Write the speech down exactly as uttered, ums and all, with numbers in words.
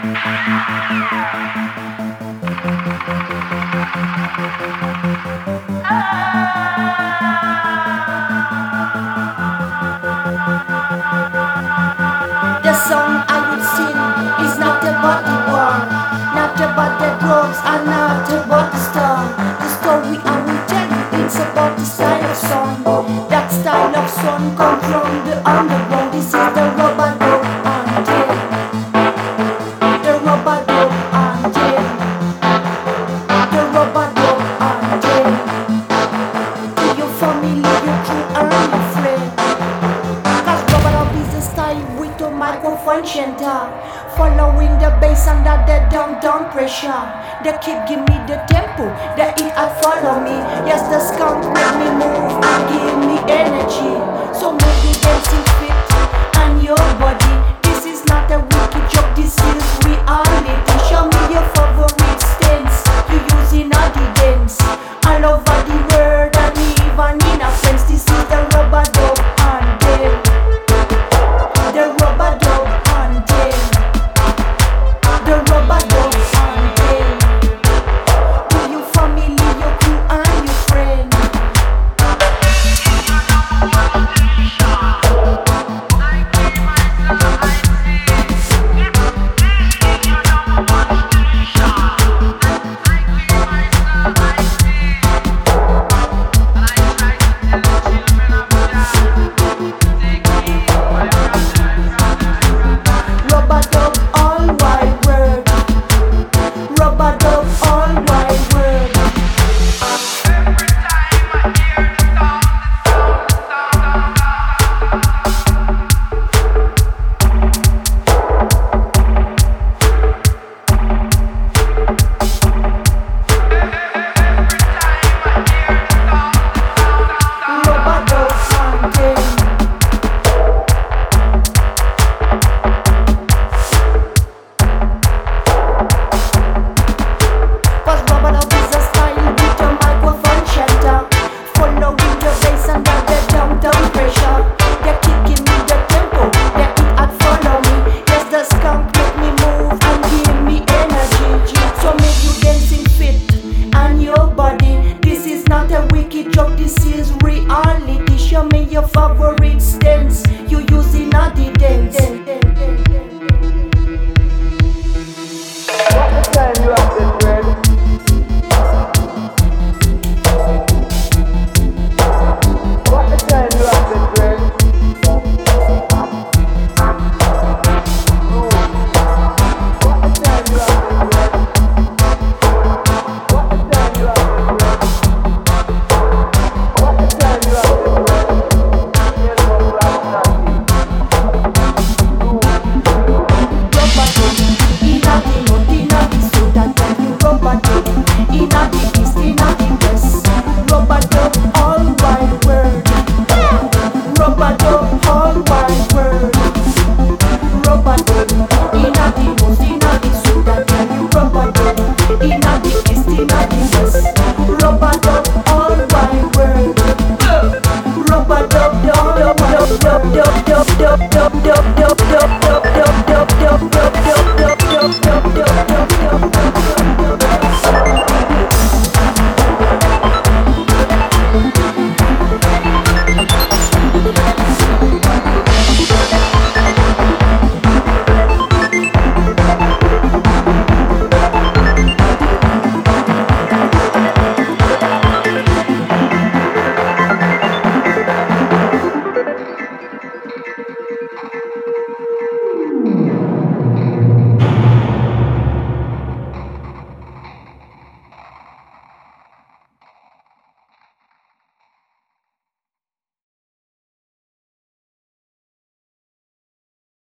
The song I would sing is not about the war, not about the drugs, and not about the storm. The story I will tell you, it's about the style of song. That style of song comes from the underground. This is the rubber dub until the rubber dub until the rubber dub until to your family, your crew, and your friend. Cause rubber dub is the style with a microphone center, following the bass under the down down pressure. The kick give me the tempo, the hit I follow me. Yes, the skunk make me move and give me energy. So move the dancing fit and your body. This is not a wicked joke, this is reality. Show me your favorite stance you using all the dance all over the world and even in a friends. This is the rubber dub and then the rubber dub and then the rubber dub and then to your family, your crew, and your friend. Rubber dub all wide world, rubber dub all wide world. Rubber dub and then cause rubber dub is a style with a microphone shelter, following the bass under the down down pressure. They're kicking me the tempo, the hit and follow me. Yes, the skunk make me move and give me energy. So make you dancing fit and your body. This is not a wicked joke, this is reality. Show me your favorite stance you using all the dance. What the time you have this friend? What the time you have this friend? What the time you have this friend? What the time you have this friend? What the time you have this friend? Yes, I'm glad Rubber dub inna the north, inna the south, and then you rubber dub inna the east, inna the west. Rubber dub all wide world, rubber dub all wide world, rubber dub.